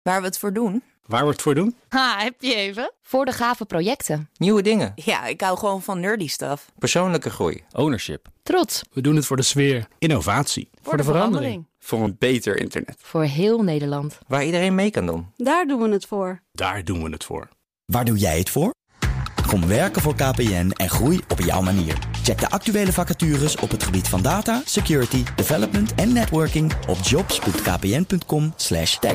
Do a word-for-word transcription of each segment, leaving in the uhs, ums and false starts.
Waar we het voor doen? Waar we het voor doen? Ha, heb je even? Voor de gave projecten. Nieuwe dingen. Ja, ik hou gewoon van nerdy stuff. Persoonlijke groei. Ownership. Trots. We doen het voor de sfeer. Innovatie. Voor, voor de, de verandering. Voor een beter internet. Voor heel Nederland. Waar iedereen mee kan doen. Daar doen we het voor. Daar doen we het voor. Waar doe jij het voor? Kom werken voor K P N en groei op jouw manier. Check de actuele vacatures op het gebied van data, security, development en networking op jobs.kpn.com slash tech.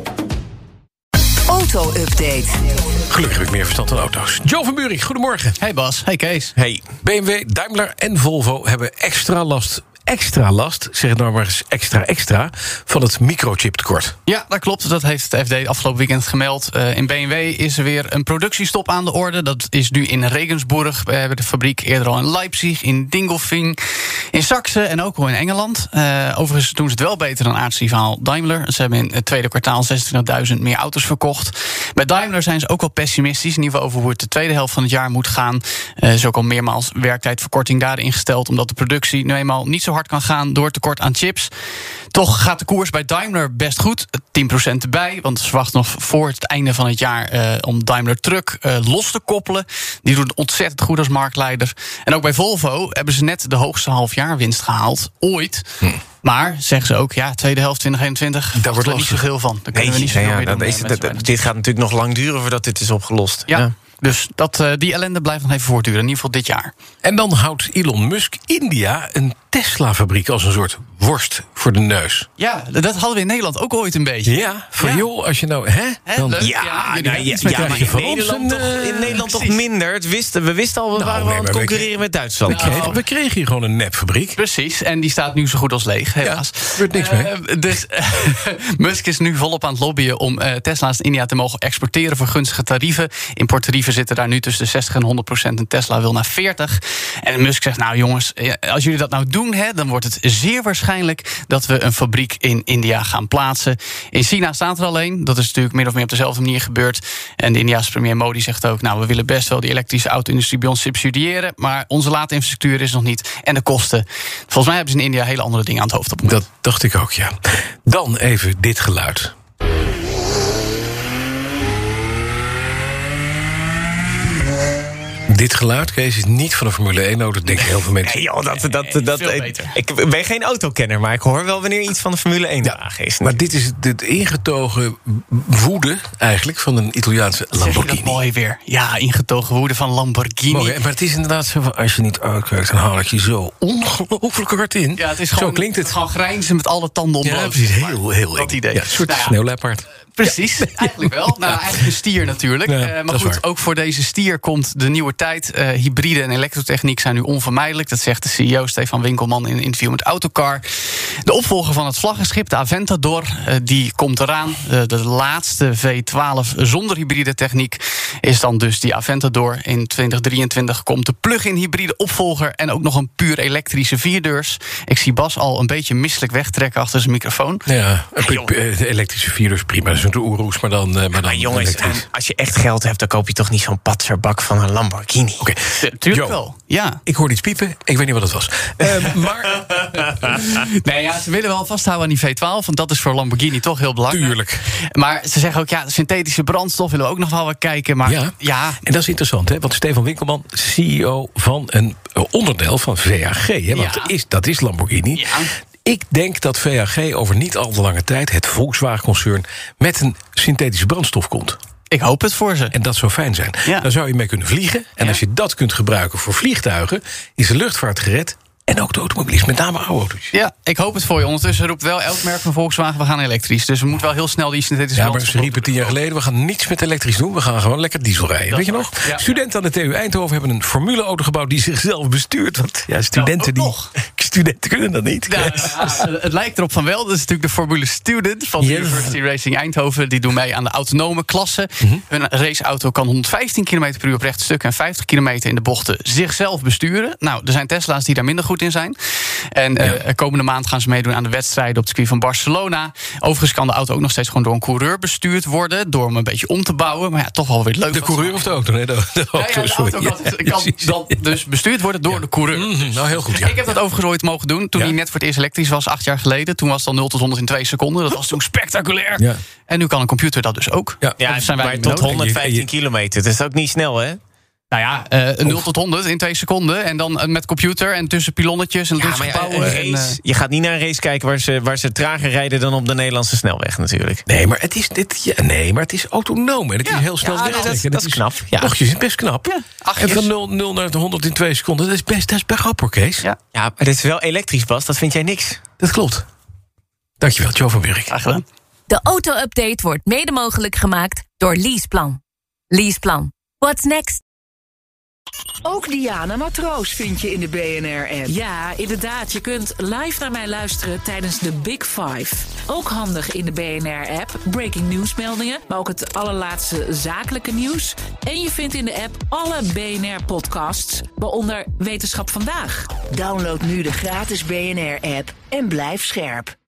Auto-update. Gelukkig heb ik meer verstand dan auto's. Joe van Buurik, goedemorgen. Hey Bas, hey Kees. Hey, B M W, Daimler en Volvo hebben extra last... extra last, zeg het nou maar eens extra extra... van het microchiptekort. Ja, dat klopt. Dat heeft het F D afgelopen weekend gemeld. Uh, in B M W is er weer een productiestop aan de orde. Dat is nu in Regensburg. We hebben de fabriek eerder al in Leipzig, in Dingolfing... in Saxe en ook al in Engeland. Uh, overigens doen ze het wel beter dan aardsrivaal Daimler. Ze hebben in het tweede kwartaal zesentwintigduizend meer auto's verkocht. Bij Daimler zijn ze ook wel pessimistisch... in ieder geval over hoe het de tweede helft van het jaar moet gaan. Er uh, is ook al meermaals werktijdverkorting daarin gesteld... omdat de productie nu eenmaal niet zo hard kan gaan door tekort aan chips. Toch gaat de koers bij Daimler best goed. tien procent erbij, want ze verwachten nog voor het einde van het jaar... Uh, om Daimler Truck uh, los te koppelen. Die doet ontzettend goed als marktleider. En ook bij Volvo hebben ze net de hoogste halfjaarwinst gehaald. Ooit. Hm. Maar, zeggen ze ook, ja, tweede helft twintig eenentwintig... daar wordt er niet zoveel van. Daar kunnen we niet zoveel ja, meer ja, doen. Is het, dat, dit gaat natuurlijk nog lang duren voordat dit is opgelost. Ja. ja. Dus dat, uh, die ellende blijft nog even voortduren, in ieder geval dit jaar. En dan houdt Elon Musk India een Tesla-fabriek als een soort worst voor de neus. Ja, dat hadden we in Nederland ook ooit een beetje. Ja, van ja. joh, als je nou... Hè, dan, ja, ja, ja, nou, ja, ja maar in Nederland, toch, in Nederland toch minder. Het wisten, we wisten al, we nou, waren nee, wel aan het concurreren we, met Duitsland. We kregen, we kregen hier gewoon een nepfabriek. Precies, en die staat nu zo goed als leeg, helaas. Ja, er wordt niks uh, mee. Dus uh, Musk is nu volop aan het lobbyen om uh, Tesla's in India te mogen exporteren voor gunstige tarieven. Importtarieven zitten daar nu tussen de zestig en honderd procent en Tesla wil naar veertig. En Musk zegt, nou jongens, als jullie dat nou doen, hè, dan wordt het zeer waarschijnlijk dat we een fabriek in India gaan plaatsen. In China staat er alleen. Dat is natuurlijk min of meer op dezelfde manier gebeurd. En de Indiase premier Modi zegt ook, nou, we willen best wel die elektrische auto-industrie bij ons subsidiëren, maar onze laadinfrastructuur is nog niet. En de kosten. Volgens mij hebben ze in India hele andere dingen aan het hoofd op. Dat dacht ik ook, ja. Dan even dit geluid. Dit geluid, Kees, is niet van een Formule één-auto. Dat denken heel veel mensen. Nee, joh, dat, dat, dat, dat, ik, ik ben geen autokenner, maar ik hoor wel wanneer iets van de Formule één-wagen is. Maar dit is het ingetogen woede eigenlijk van een Italiaanse Lamborghini. Zeg je dat mooi weer. Ja, ingetogen woede van Lamborghini. Mooi, maar het is inderdaad zo van, als je niet uitkijkt, dan haal ik je zo ongelooflijk hard in. Ja, het is gewoon, zo klinkt het. Gewoon grijnzen met alle tanden ontbloot. Ja, precies. Heel, heel dat idee. Ja, een soort nou ja, sneeuwleopard. Precies, ja. Eigenlijk wel. Nou, eigenlijk een stier natuurlijk. Ja, uh, maar goed, ook voor deze stier komt de nieuwe tijd. Uh, hybride en elektrotechniek zijn nu onvermijdelijk. Dat zegt de C E O Stefan Winkelman in een interview met Autocar. De opvolger van het vlaggenschip, de Aventador, uh, die komt eraan. Uh, de laatste V twaalf zonder hybride techniek is dan dus die Aventador. In twintig drieëntwintig komt de plug-in hybride opvolger en ook nog een puur elektrische vierdeurs. Ik zie Bas al een beetje misselijk wegtrekken achter zijn microfoon. Ja, de elektrische vierdeurs prima. Dat is een Oeroes, maar dan, uh, maar dan maar jongens, elektrisch. Als je echt geld hebt, dan koop je toch niet zo'n patserbak van een Lamborghini? Oké, okay. Tuurlijk wel. Ja. Ik hoorde iets piepen, ik weet niet wat het was. Uh, maar... nee, ja, ze willen wel vasthouden aan die V twaalf, want dat is voor Lamborghini toch heel belangrijk. Tuurlijk. Maar ze zeggen ook, ja, synthetische brandstof willen we ook nog wel wat kijken. Maar ja. ja. En dat is interessant, hè? Want Stefan Winkelman, C E O van een onderdeel van V A G, hè? Want ja. dat, is, dat is Lamborghini. Ja. Ik denk dat V A G over niet al te lange tijd, het Volkswagen-concern, met een synthetische brandstof komt. Ik hoop het voor ze. En dat zou fijn zijn. Ja. Dan zou je mee kunnen vliegen. En ja. als je dat kunt gebruiken voor vliegtuigen, is de luchtvaart gered. En ook de automobilist, met name oude auto's. Ja, ik hoop het voor je. Ondertussen roept wel elk merk van Volkswagen, we gaan elektrisch. Dus we moeten wel heel snel die synthetische Ja, maar ze riepen tien jaar geleden, we gaan niets met elektrisch doen. We gaan gewoon lekker diesel rijden. Dat Weet je nog? Ja. Studenten aan de T U Eindhoven hebben een formuleauto gebouwd die zichzelf bestuurt. Want ja, studenten, nou, die, studenten kunnen dat niet. Ja, ja, het lijkt erop van wel. Dat is natuurlijk de Formule Student van de yes. University Racing Eindhoven. Die doen mee aan de autonome klasse. Mm-hmm. Hun raceauto kan honderdvijftien kilometer per uur op rechte stuk en vijftig kilometer in de bochten zichzelf besturen. Nou, er zijn Tesla's die daar minder goed goed in zijn. En ja. uh, komende maand gaan ze meedoen aan de wedstrijden op het circuit van Barcelona. Overigens kan de auto ook nog steeds gewoon door een coureur bestuurd worden, door hem een beetje om te bouwen. Maar ja, toch wel weer leuk. De coureur of de auto? Nee, de, de auto, ja, ja, de auto kan, ja, kan dan dus bestuurd worden door ja. de coureur. Mm-hmm, nou, heel goed. Ja. Ik heb dat overigens ooit mogen doen toen ja. hij net voor het eerst elektrisch was, acht jaar geleden. Toen was het al nul tot honderd in twee seconden. Dat was toen spectaculair. Ja. En nu kan een computer dat dus ook. Ja, ja zijn wij maar tot honderdvijftien kilometer. Dat is ook niet snel, hè? Nou ja, uh, nul tot honderd in twee seconden. En dan met computer en tussen pilonnetjes en ja, tussen gebouwen. Race, en, uh... je gaat niet naar een race kijken waar ze, waar ze trager rijden dan op de Nederlandse snelweg natuurlijk. Nee, maar het is, dit, ja, nee, maar het is autonoom. En het ja, is heel snel ja, weg. Dat, dat, dat is knap. Ja. Toch, je is best knap. Ja. Ach, en van nul naar honderd in twee seconden. Dat is best, dat is best grappig, Kees. Ja. ja, maar dit is wel elektrisch, Bas. Dat vind jij niks. Dat klopt. Dankjewel, Jo van Burg. Graag gedaan. De auto-update wordt mede mogelijk gemaakt door Leaseplan. Leaseplan. What's next? Ook Diana Matroos vind je in de B N R-app. Ja, inderdaad. Je kunt live naar mij luisteren tijdens de Big Five. Ook handig in de B N R-app. Breaking nieuwsmeldingen, maar ook het allerlaatste zakelijke nieuws. En je vindt in de app alle B N R-podcasts, waaronder Wetenschap Vandaag. Download nu de gratis B N R-app en blijf scherp.